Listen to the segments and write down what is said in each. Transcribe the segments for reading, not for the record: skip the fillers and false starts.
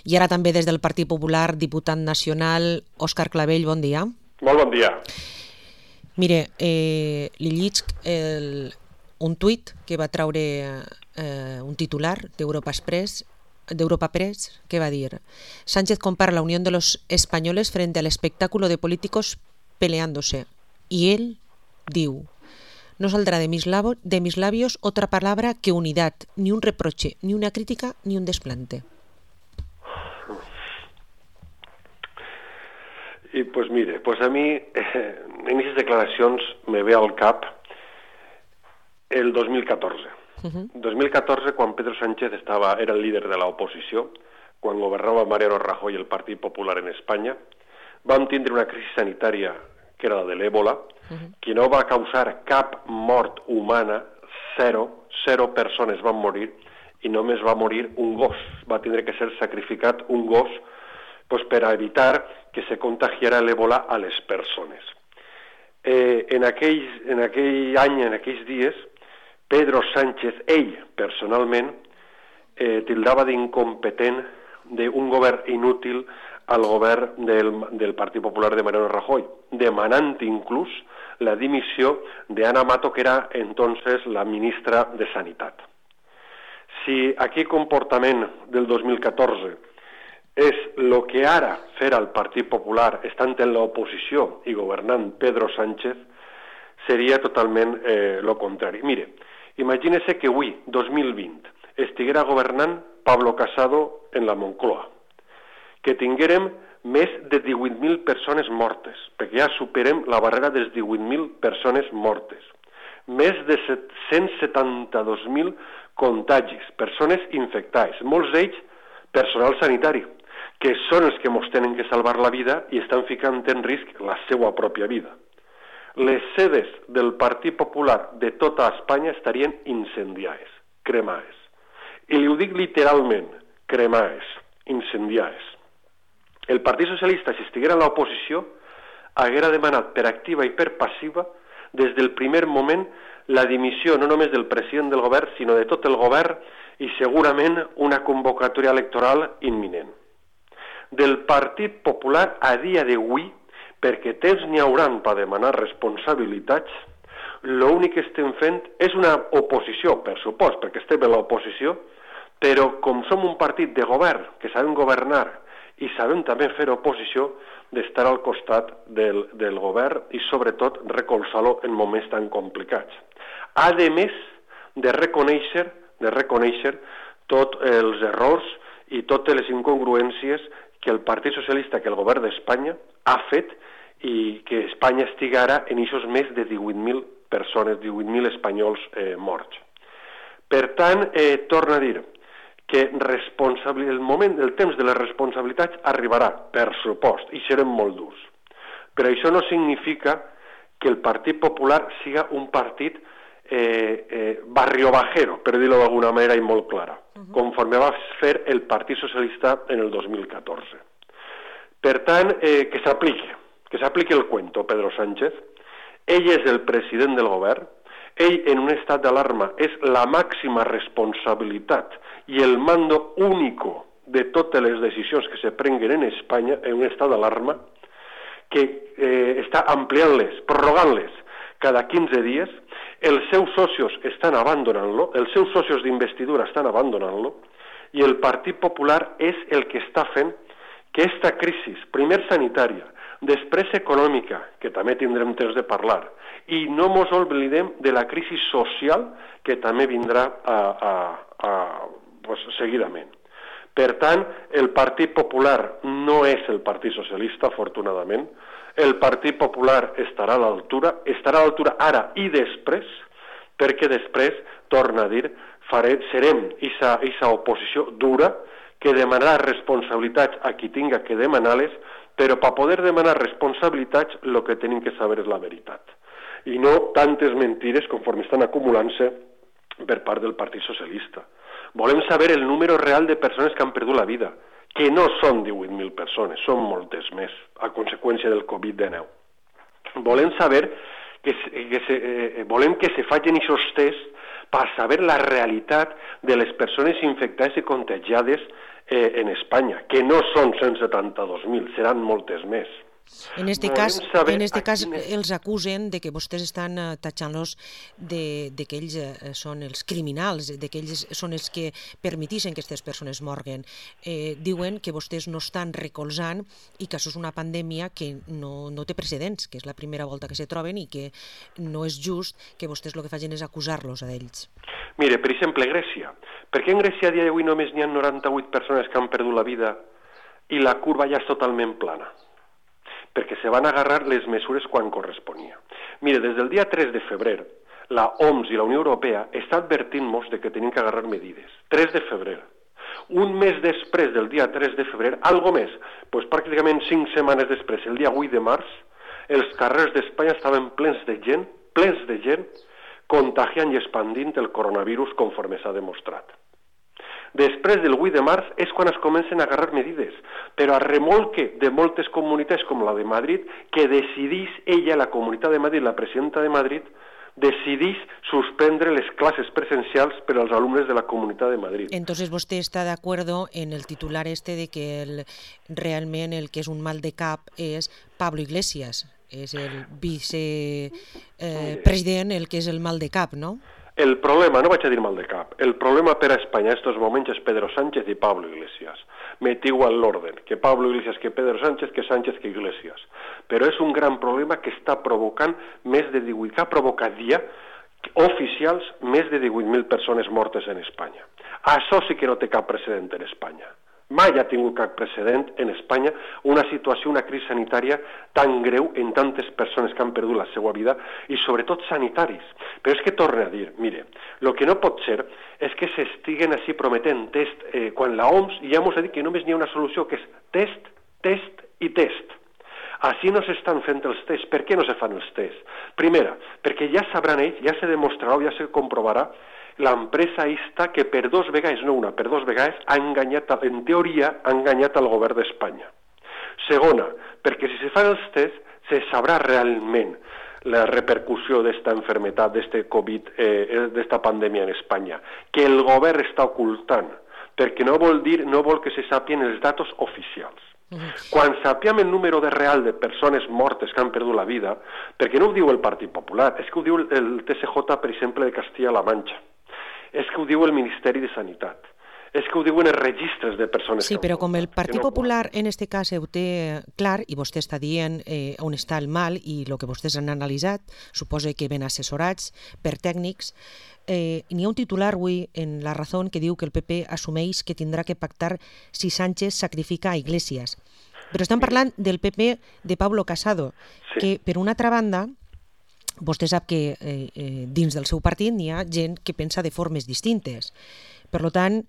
I ara també des del Partit Popular, diputat nacional, Òscar Clavell, bon dia. Molt bon dia. Mire, li llig un tuit que va traure un titular d'Europa Press, que va dir: Sánchez compara la unión de los españoles frente al espectáculo de políticos peleándose. Y él diu: no saldrá de mis labios otra palabra que unidad, ni un reproche, ni una crítica, ni un desplante. I pues mire, pues a mi en aquestes declaracions me ve al cap el 2014. 2014, quan Pedro Sánchez era el líder de l'oposició, quan governava Mariano Rajoy i el Partit Popular en Espanya, vam tindre una crisi sanitària que era la de l'èbola, que no va causar cap mort humana, zero persones van morir, i només va morir un gos. Va tindre que ser sacrificat un gos per a evitar que se contagiara l'èbola a les persones. En aquell any, en aquells dies, Pedro Sánchez, ell personalment, tildava d'incompetent d'un govern inútil al govern del Partit Popular de Mariano Rajoy, demanant inclús la dimissió d'Ana Mato, que era entonces la ministra de Sanitat. Si aquell comportament del 2014 és el que ara farà el Partit Popular estant en l'oposició i governant Pedro Sánchez, seria totalment el contrari. Mire, imagínese que avui, 2020, estiguera governant Pablo Casado en la Moncloa, que tinguérem més de 18.000 persones mortes, perquè ja superem la barrera de les 18.000 persones mortes, més de 172.000 contagis, persones infectades, molts d'ells personal sanitari, que són els que ens tenen que salvar la vida i estan ficant en risc la seva pròpia vida. Les sedes del Partit Popular de tota Espanya estarien incendiades, cremades. I li ho dic literalment, cremades, incendiades. El Partit Socialista, si estiguera en l'oposició, haguera demanat per activa i per passiva, des del primer moment, la dimissió no només del president del govern, sinó de tot el govern i segurament una convocatòria electoral imminent. Del Partit Popular a dia d'avui, perquè temps n'hi hauran per demanar responsabilitats, l'únic que estem fent és una oposició, per supost, perquè estem a l'oposició, però com som un partit de govern, que sabem governar i sabem també fer oposició, d'estar al costat del govern i sobretot recolzar-lo en moments tan complicats. A més de reconèixer tots els errors i totes les incongruències que el Partit Socialista, que el govern d'Espanya ha fet i que Espanya estigui ara en aquests més de 18.000 persones, 18.000 espanyols morts. Per tant, torno a dir que el temps de les responsabilitats arribarà, per supost, i serem molt durs. Però això no significa que el Partit Popular siga un partit barriobajero, per dir-ho d'alguna manera i molt clara, conforme va fer el Partit Socialista en el 2014. Per tant, que s'apliqui el cuento, Pedro Sánchez. Ell és el president del govern, ell en un estat d'alarma és la màxima responsabilitat i el mando único de totes les decisions que se prenguen en Espanya en un estat d'alarma, que està ampliant-les, prorrogant-les cada 15 dies, els seus socios estan abandonant-lo, els seus socios d'investidura estan abandonant-lo, i el Partit Popular és el que està fent que aquesta crisi, primer sanitària, després econòmica, que també tindrem temps de parlar, i no ens oblidem de la crisi social que també vindrà seguidament. Per tant, el Partit Popular no és el Partit Socialista, afortunadament. El Partit Popular estarà a l'altura ara i després, perquè després, torna a dir, serem aquesta oposició dura que demanarà responsabilitats a qui tinga que demanar-les, però per poder demanar responsabilitats el que tenim que saber és la veritat. I no tantes mentides conforme estan acumulant-se per part del Partit Socialista. Volem saber el número real de persones que han perdut la vida, que no són 18.000 persones, són moltes més, a conseqüència del Covid-19. Volem saber volem que se facin aquests tests per saber la realitat de les persones infectades i contagiades en Espanya, que no són 172.000, seran moltes més. En este cas els acusen de que vostès estan tatxant-los de que ells són els criminals, de que ells són els que permetixen que aquestes persones morguen. Diuen que vostès no estan recolzant i que això és una pandèmia que no té precedents, que és la primera volta que se troben i que no és just que vostès el que facin és acusar-los a ells. Mire, per exemple, Grècia. Per què en Grècia a dia d'avui només n'hi ha 98 persones que han perdut la vida i la curva ja és totalment plana? Perquè se van agarrar les mesures quan corresponia. Mire, des del dia 3 de febrer, la OMS i la Unió Europea està advertint-nos de que tenim que agarrar medides. 3 de febrer. Un mes després del dia 3 de febrer, algo més, doncs pràcticament 5 setmanes després, el dia 8 de març, els carrers d'Espanya estaven plens de gent, contagiant i expandint el coronavirus conforme s'ha demostrat. Després del 8 de març és quan es comencen a agarrar medides, però a remolque de moltes comunitats com la de Madrid, que decidís ella, la Comunitat de Madrid, la presidenta de Madrid, decidís suspendre les classes presencials per als alumnes de la Comunitat de Madrid. Entonces vostè està d'acord en el titular de que realment el que és un mal de cap és Pablo Iglesias, és el vicepresident el que és el mal de cap, no? El problema, no vaig a dir mal de cap, el problema per a Espanya en estos moments és Pedro Sánchez i Pablo Iglesias. Mete igual l'orden, que Pablo Iglesias, que Pedro Sánchez, que Sánchez, que Iglesias. Però és un gran problema que està provocant més de 18, que ha provocat dia oficials més de 18.000 persones mortes en Espanya. Això sí que no té cap precedent en Espanya. Mai ha tingut cap precedent en Espanya una situació, una crisi sanitària tan greu en tantes persones que han perdut la seva vida i sobretot sanitaris. Però és que torno a dir, mire, el que no pot ser és que s'estiguen així prometent test, quan la OMS ja ens ha dit que només n'hi ha una solució, que és test, test i test. Així no s'estan fent els tests. Per què no se fan els tests? Primera, perquè ja sabran ells, ja se demostrarà o ja se comprovarà l'empresa esta que per dos vegades, no una, per dos vegades ha enganyat, en teoria, ha enganyat el govern d'Espanya. Segona, perquè si se fan els tests, se sabrà realment la repercussió d'esta enfermetat, d'este Covid, d'esta pandèmia en Espanya, que el govern està ocultant, perquè no vol que se sàpien els datos oficials. Quan sapiem el número real de persones mortes que han perdut la vida, perquè no ho diu el Partit Popular, és que ho diu el TSJ, per exemple, de Castilla-La Mancha, és que ho diu el Ministeri de Sanitat, és que ho diuen els registres de persones. Sí, però com el Partit Popular en aquest cas ho té clar i vostè està dient on està el mal i el que vostès han analitzat, suposa que ben assessorats per tècnics, n'hi ha un titular avui en La Razón que diu que el PP assumeix que tindrà que pactar si Sánchez sacrifica a Iglesias. Però estan parlant del PP de Pablo Casado, que per una altra banda vostè sap que dins del seu partit n'hi ha gent que pensa de formes distintes. Per tant,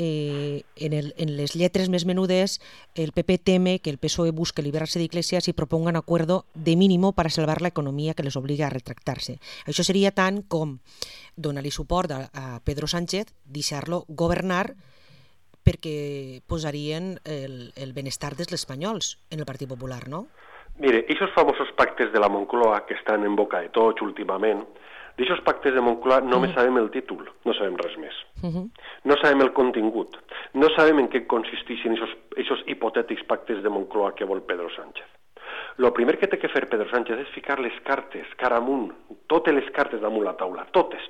en les lletres més menudes, el PP teme que el PSOE busque liberar-se d'Iglesias i proponga un acuerdo de mínimo para salvar la economía que les obliga a retractar-se. Això seria tant com donar-li suport a Pedro Sánchez, deixar-lo governar perquè posarien el benestar dels espanyols en el Partit Popular, no? Mire, aquests famosos pactes de la Moncloa que estan en boca de tots últimament, d'aixòs pactes de Moncloa només sabem el títol, no sabem res més. No sabem el contingut, no sabem en què consisteixen aquests hipotètics pactes de Moncloa que vol Pedro Sánchez. El primer que té que fer Pedro Sánchez és ficar les cartes cara amunt, totes les cartes damunt la taula, totes.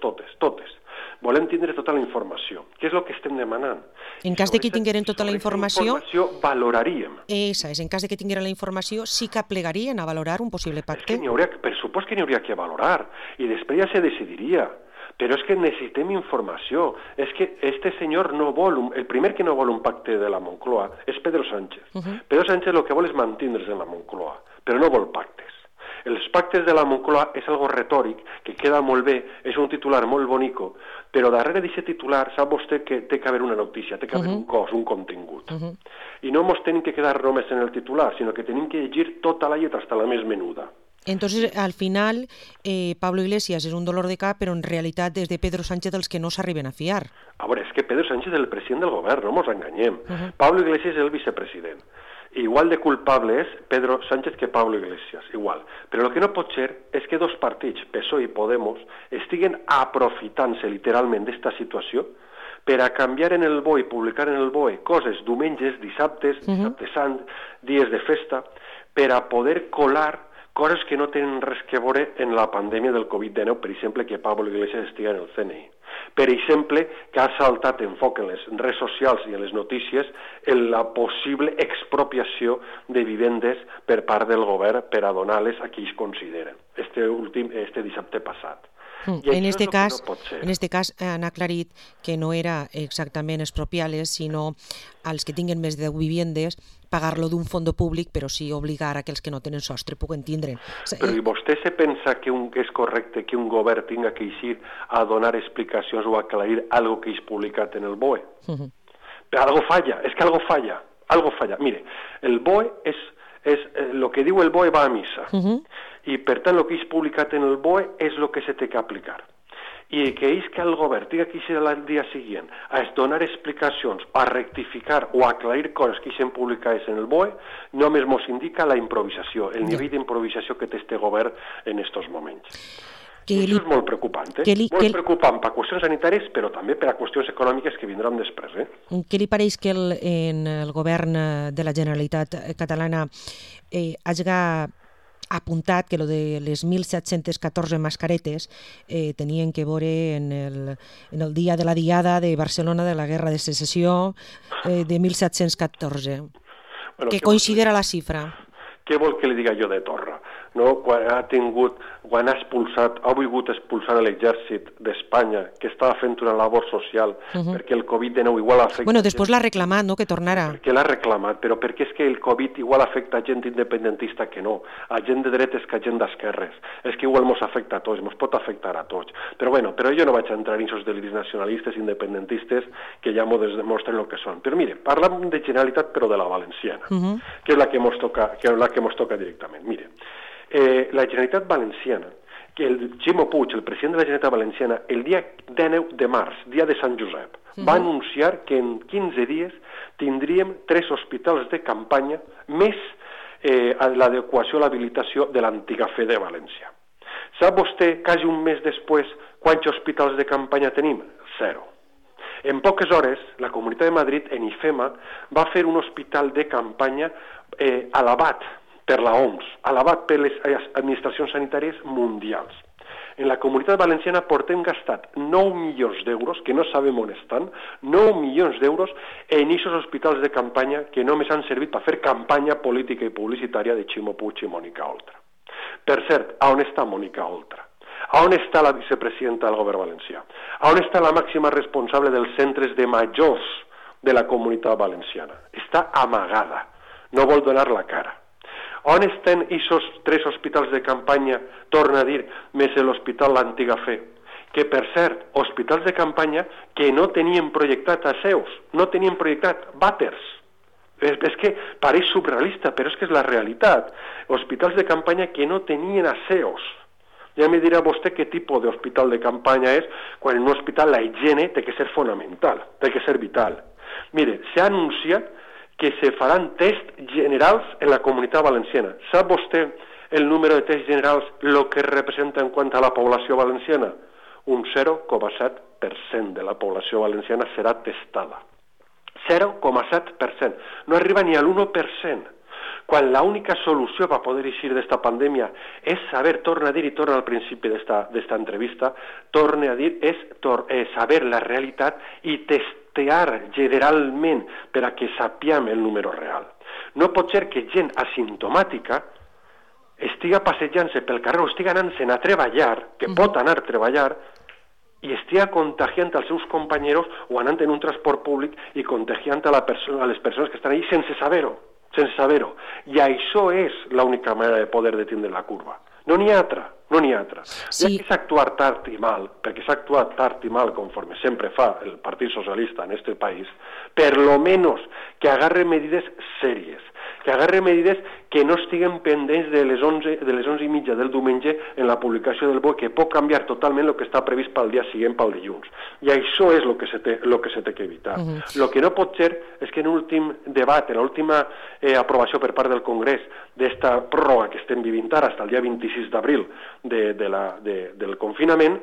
Volem tindre tota la informació. Què és el que estem demanant? En cas de que tingueren tota la informació... valoraríem. En cas de que tingueren la informació, sí que plegarien a valorar un possible pacte? Per supost que n'hi hauria que valorar, i després ja se decidiria. Però és que necessitem informació. És que este senyor no vol, el primer que no vol un pacte de la Moncloa és Pedro Sánchez. Pedro Sánchez el que vol és mantindre's en la Moncloa, però no vol pactes. Els pactes de la Moncloa és algo retòric, que queda molt bé, és un titular molt bonico, però darrere d'aquest titular sap vostè que té que haver una notícia, té que haver un cos, un contingut. I no ens tenim que quedar només en el titular, sinó que tenim que llegir tota la lletra, hasta la més menuda. Entonces, al final, Pablo Iglesias és un dolor de cap, però en realitat és de Pedro Sánchez els que no s'arriben a fiar. A veure, és que Pedro Sánchez és el president del govern, no ens enganyem. Pablo Iglesias és el vicepresident. Igual de culpable és Pedro Sánchez que Pablo Iglesias, igual. Però el que no pot ser és que dos partits, PSOE i Podemos, estiguen aprofitant-se literalment d'esta situació per a canviar en el BOE i publicar en el BOE coses diumenges, dissabtes, dissabte sant, dies de festa, per a poder colar coses que no tenen res que veure en la pandèmia del Covid-19, per exemple, que Pablo Iglesias estigui en el CNI. Per exemple, que ha saltat en foc en les redes socials i en les notícies en la possible expropiació de vivendes per part del govern per a donar-les a qui ells consideren. Este dissabte passat. En este cas han aclarit que no era exactament expropiar-les, sinó als que tinguen més de 10 vivendes pagar-lo d'un fons públic, però sí obligar a que els que no tenen sostre puguen tindre. Però i vostè se pensa que és correcte que un govern tinga que eixir a donar explicacions o a aclarir algo que és publicat en el BOE? Però algo falla, és que algo falla. Mire, el BOE el que diu el BOE va a missa, i per tant el que és publicat en el BOE és el que se té que aplicar. I que és que el govern tinga que ser el dia següent a donar explicacions, a rectificar o a aclarir coses que s'han publicades en el BOE, només ens indica la improvisació, el nivell d'improvisació que té este govern en aquests moments. Això és molt preocupant, molt preocupant per qüestions sanitàries, però també per a qüestions econòmiques que vindran després. Què li pareix que en el govern de la Generalitat catalana hagi apuntat que lo de les 1.714 mascaretes tenien que veure en el dia de la diada de Barcelona de la Guerra de Secessió de 1714? Què considera la xifra? Què vol que li diga jo de Torra? No? Quan ha volgut expulsar l'exèrcit d'Espanya, que estava fent una labor social, perquè el Covid-19 igual afecta... Bueno, després l'ha reclamat, no?, que tornara. Perquè l'ha reclamat, però perquè és que el Covid igual afecta a gent independentista que no, a gent de dretes que a gent d'esquerres. És que igual mos afecta a tots, mos pot afectar a tots. Però jo no vaig entrar en aquests deliris nacionalistes, independentistes, que ja mos demostren el que són. Però mire, parlem de Generalitat, però de la valenciana, que és la que mos toca directament. Mire, la Generalitat Valenciana, que el Ximo Puig, el president de la Generalitat Valenciana, el dia 19 de març, dia de Sant Josep, va anunciar que en 15 dies tindríem 3 hospitals de campanya més l'adequació, l'habilitació de l'antiga fe de València. Sap vostè, quasi un mes després, quants hospitals de campanya tenim? 0. En poques hores, la Comunitat de Madrid, en IFEMA, va fer un hospital de campanya alabat per la OMS, alabat per les administracions sanitàries mundials. En la Comunitat Valenciana portem gastat 9 milions d'euros, que no sabem on estan, 9 milions d'euros en aquests hospitals de campanya que només han servit per fer campanya política i publicitària de Ximo Puig i Mònica Oltra. Per cert, on està Mònica Oltra? On està la vicepresidenta del govern valencià? On està la màxima responsable dels centres de majors de la Comunitat Valenciana? Està amagada, no vol donar la cara. On estan aquests 3 hospitals de campanya, torna a dir, més l'Hospital l'Antiga Fe? Que, per cert, hospitals de campanya que no tenien projectat aseus, no tenien projectat vàters. És que pareix surrealista, però és que és la realitat. Hospitals de campanya que no tenien aseus. Ja me dirà vostè què tipus d'hospital de campanya és, quan en un hospital la higiene té que ser fonamental, té que ser vital. Mire, s'ha anunciat que se faran tests generals en la Comunitat Valenciana. Sap vostè el número de tests generals el que representa en quant a la població valenciana? Un 0,7% de la població valenciana serà testada. 0,7%. No arriba ni a l'1%. Quan l'única solució per poder eixir d'esta pandèmia és saber, torna a dir, i torna al principi d'esta entrevista, torna a dir, és saber la realitat i testear generalment per a que sapiem el número real. No pot ser que gent asimptomàtica estiga passejant-se pel carrer o estiga anant-se'n a treballar, que pot anar a treballar, i estiga contagiant als seus companys o anant en un transport públic i contagiant a les persones que estan allà sense saber-ho. I això és l'única manera de poder detindre la curva. No n'hi ha altra. Sí. Ja que s'ha actuat tard i mal, perquè s'ha actuat tard i mal conforme sempre fa el Partit Socialista en este país, per lo menos que agarre medides sèries, que agarre medides que no estiguen pendents de les 11:30 del diumenge en la publicació del BOE, que pot canviar totalment el que està previst pel dia següent, pel dilluns. I això és el que se té que evitar. El que no pot ser és que en l'últim debat, en l'última aprovació per part del Congrés d'esta pròrroga que estem vivint ara, fins al dia 26 d'abril del confinament,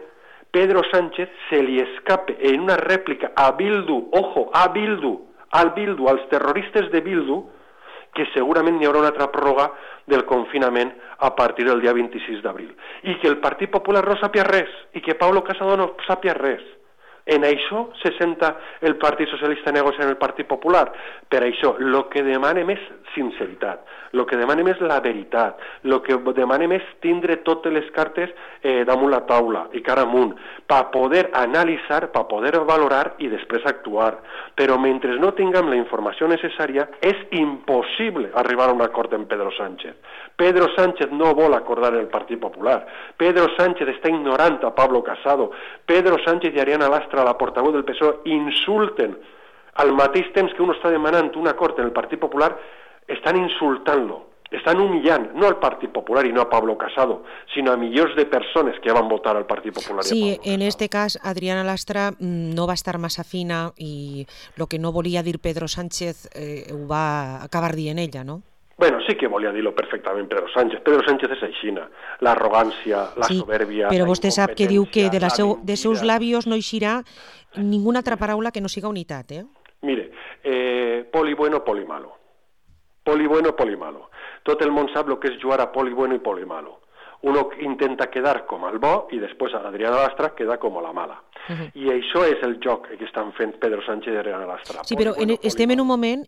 Pedro Sánchez se li escape en una rèplica a Bildu, ojo, a Bildu, als terroristes de Bildu, que segurament hi haurà una altra pròrroga del confinament a partir del dia 26 d'abril. I que el Partit Popular no sàpia res, i que Pablo Casado no sàpia res. En això se senta el Partit Socialista negociant el Partit Popular. Per això, el que demanem és sinceritat, el que demanem és la veritat, el que demanem és tindre totes les cartes damunt la taula i cara amunt, per poder analitzar, per poder valorar i després actuar. Però mentre no tinguem la informació necessària, és impossible arribar a un acord amb Pedro Sánchez. Pedro Sánchez no vol acordar el Partit Popular. Pedro Sánchez està ignorant a Pablo Casado. Pedro Sánchez i Ariana Lastra, la portaveu del PSOE, insulten al mateix temps que uno està demanant un acord en el Partit Popular, estan insultant-lo, estan humillant, no al Partit Popular i no a Pablo Casado, sinó a milions de persones que van votar al Partit Popular. Sí, en este cas, Adriana Lastra no va estar massa fina i el que no volia dir Pedro Sánchez ho va acabar dient ella, no? Bueno, sí que volia dir-lo perfectament Pedro Sánchez. Pedro Sánchez és aixina, l'arrogància, la soberbia, però vostè sap que diu que de seus mentida. labios no eixirà ninguna altra paraula que no siga unitat, eh? Mire, poli bueno, poli malo. Poli bueno, poli malo. Tot el món sap el que és jugar a poli bueno i poli malo. Uno intenta quedar com el bo i després Adriana Lastra queda com la mala. I això és el joc que estan fent Pedro Sánchez i Adriana Lastra. Sí, però estem en un moment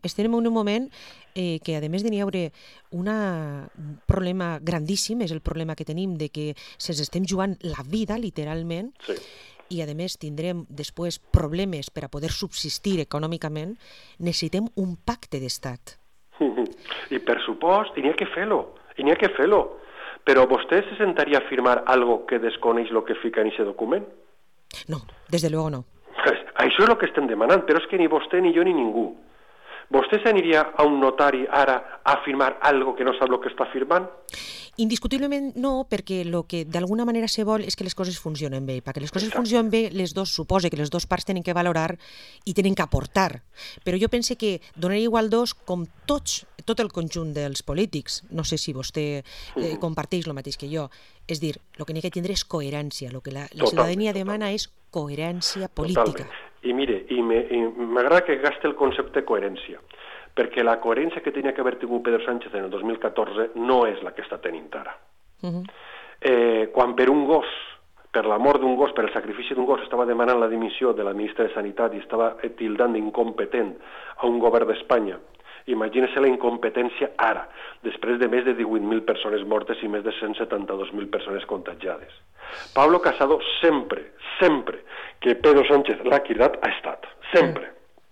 que, a més de n'hi haure un problema grandíssim, és el problema que tenim de que se'ns estem jugant la vida, literalment, sí. I a més tindrem després problemes per a poder subsistir econòmicament, necessitem un pacte d'estat. I per supost, i n'hi ha que fer-lo, Però vostè se sentaria a firmar algo que desconeix el que fica en aquest document? No, des de luego no. Això és el que estem demanant, però és que ni vostè, ni jo, ni ningú. Vostè s'aniria a un notari ara a firmar algo que no sap el que està firmant? Indiscutiblement no, perquè el que d'alguna manera se vol és que les coses funcionen bé. Perquè les coses funcionen bé, suposa que les dues parts tenen que valorar i tenen que aportar. Però jo pense que donaria igual com tot el conjunt dels polítics. No sé si vostè comparteix el mateix que jo. És dir, el que n'hi ha que tindre és coherència. El que la ciutadania demana és coherència política. Totalment. I mire, m'agrada que gaste el concepte coherència, perquè la coherència que tenia que haver tingut Pedro Sánchez en el 2014 no és la que està tenint ara. Quan per un gos, per la mort d'un gos, per el sacrifici d'un gos, estava demanant la dimissió de la ministra de Sanitat i estava tildant d'incompetent a un govern d'Espanya, imagínese la incompetència ara, després de més de 18.000 persones mortes i més de 172.000 persones contagiades. Pablo Casado sempre que Pedro Sánchez l'ha cridat ha estat. Sempre.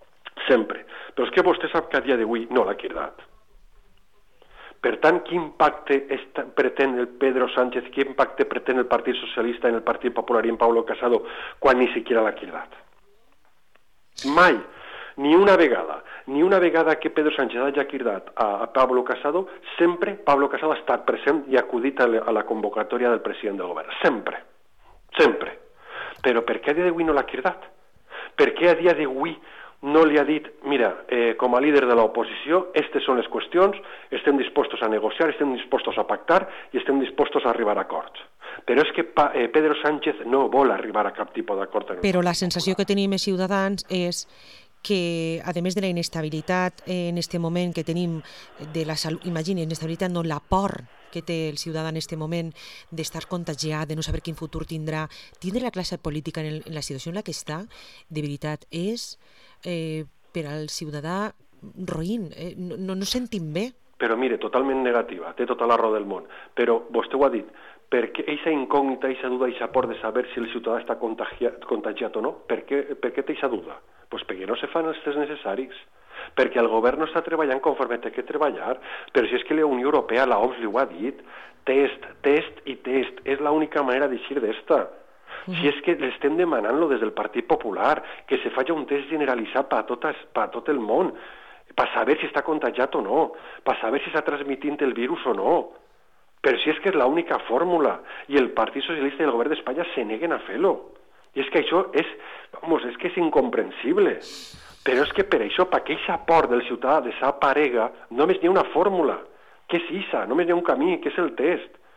Però és que vostè sap que a dia d'avui no l'ha cridat. Per tant, quin pacte pretén el Pedro Sánchez, quin pacte pretén el Partit Socialista en el Partit Popular i en Pablo Casado quan ni siquiera l'ha cridat? Mai. Ni una vegada que Pedro Sánchez hagi cridat a Pablo Casado, sempre Pablo Casado ha estat present i acudit a la convocatòria del president del govern. Sempre. Però per què a dia d'avui no l'ha cridat? Per què a dia d'avui no li ha dit, mira, com a líder de l'oposició, aquestes són les qüestions, estem dispostos a negociar, estem dispostos a pactar i estem dispostos a arribar a acords. Però és que Pedro Sánchez no vol arribar a cap tipus d'acord. Però la sensació que tenim els ciutadans és que, a més de la inestabilitat en este moment que tenim de la salut, imagina, inestabilitat no, la por que té el ciutadà en aquest moment d'estar contagiat, de no saber quin futur tindrà la classe política en la situació en la que està, de veritat, és per al ciutadà roïn, no sentim bé. Però mire, totalment negativa, té tota la raó del món, però vostè ho ha dit, perquè aquesta incògnita, aquesta duda, aquesta por de saber si el ciutadà està contagiat o no, per què té aquesta duda? Doncs perquè no se fan els tests necessaris, perquè el govern no està treballant conforme té que treballar, però si és que la Unió Europea, la OMS li ho ha dit, test, és l'única manera d'eixir d'esta. Si és que l'estem demanant-lo des del Partit Popular, que se faci un test generalitzat per a tot el món, per saber si està contagiat o no, per saber si està transmitint el virus o no. Però si és que és l'única fórmula, i el Partit Socialista i el govern d'Espanya se neguen a fer-lo. I és que això és incomprensible. Però és que per això, per aquesta por del ciutadà desaparega, només n'hi ha una fórmula, que és ISA, només n'hi ha un camí, que és el test.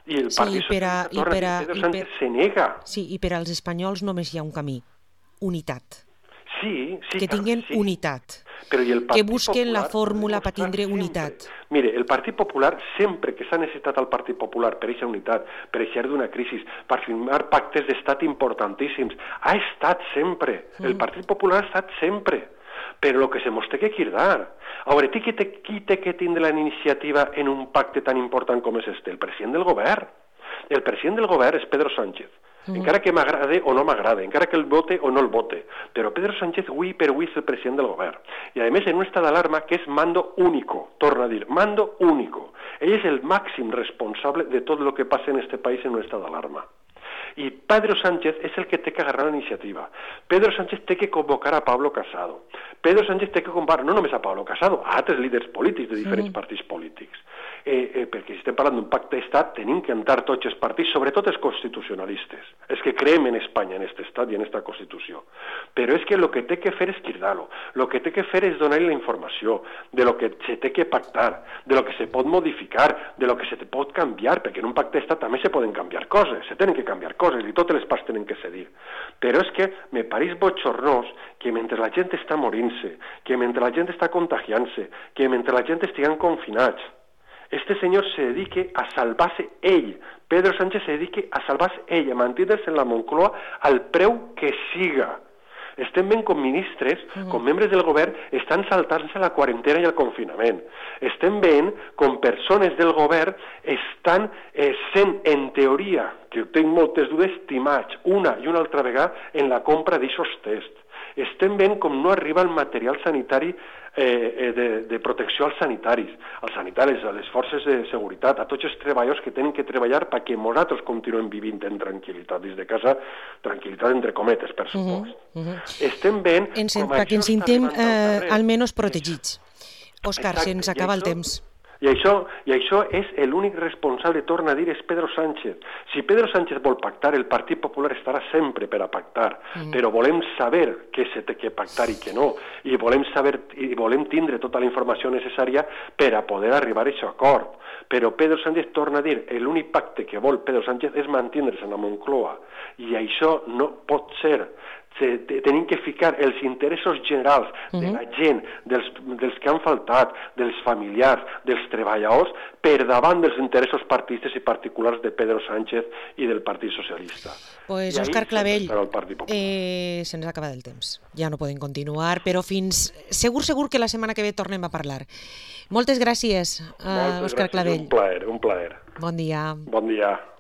I el Partit Socialista torna a dir, Pedro Sánchez se nega. Sí, i per als espanyols només hi ha un camí, unitat. Sí, que tinguin unitat, però i el que busquen la fórmula per tindre unitat. Mire, el Partit Popular, sempre que s'ha necessitat el Partit Popular per aquesta unitat, per eixir d'una crisi, per firmar pactes d'estat importantíssims, ha estat sempre. El Partit Popular ha estat sempre. Però el que se mos té que cridar. A veure, qui té que tindre la iniciativa en un pacte tan important com és este? El president del govern. El president del govern és Pedro Sánchez. Encara que m'agrade o no m'agrade, encara que el vote o no el vote. Però Pedro Sánchez, avui per avui, és el president del govern. I, a més, en un estat d'alarma que és mando único, torna a dir, mando único. Ell és el màxim responsable de tot el que passa en este país en un estat d'alarma. I Pedro Sánchez és el que té que agarrar la iniciativa. Pedro Sánchez té que convocar a Pablo Casado. Pedro Sánchez té que convocar no només a Pablo Casado, a altres líders polítics de diferents partits polítics. Perquè si estem parlant d'un pacte d'estat tenim que entrar tots els partits, sobretot els constitucionalistes, els que creem en Espanya, en aquest estat i en aquesta Constitució. Però és que el que té que fer és cridar-lo, el que té que fer és donar-li la informació de lo que se té que pactar, de lo que se pot modificar, de lo que se pot canviar, perquè en un pacte d'estat també se poden canviar coses, se tenen que canviar coses i totes les parts tenen que cedir. Però és que me pareix bochornós que mentre la gent està morint-se, que mentre la gent està contagiant-se, que mentre la gent estiguen confinats, este senyor se dedique a salvar-se ell. Pedro Sánchez se dedique a salvar-se ell, a mantindre's en la Moncloa al preu que siga. Estem veient com ministres, com membres del govern, estan saltant-se la quarantena i el confinament. Estem veient com persones del govern estan sent, en teoria, que tinc moltes dudes, timats una i una altra vegada en la compra d'aixòs tests. Estem veient com no arriba el material sanitari de protecció als sanitaris, a les forces de seguretat, a tots els treballadors que tenen que treballar perquè nosaltres continuem vivint en tranquil·litat des de casa, tranquil·litat entre cometes, per supost. Estem veient perquè ens sentim almenys protegits. Òscar, se'ns acaba el temps. I això és l'únic responsable, torna a dir, és Pedro Sánchez. Si Pedro Sánchez vol pactar, el Partit Popular estarà sempre per a pactar, però volem saber què se té que pactar i què no, i volem tindre tota la informació necessària per a poder arribar a aquest acord. Però Pedro Sánchez torna a dir, l'únic pacte que vol Pedro Sánchez és mantindre's en la Moncloa, i això no pot ser. Tenim que ficar els interessos generals de la gent, dels que han faltat, dels familiars, dels treballadors, per davant dels interessos partidistes i particulars de Pedro Sánchez i del Partit Socialista. Pues Òscar Clavell, se'ns ha acabat el temps. Ja no podem continuar, però segur que la setmana que ve tornem a parlar. Moltes gràcies, Òscar Clavell. Un plaer. Bon dia. Bon dia.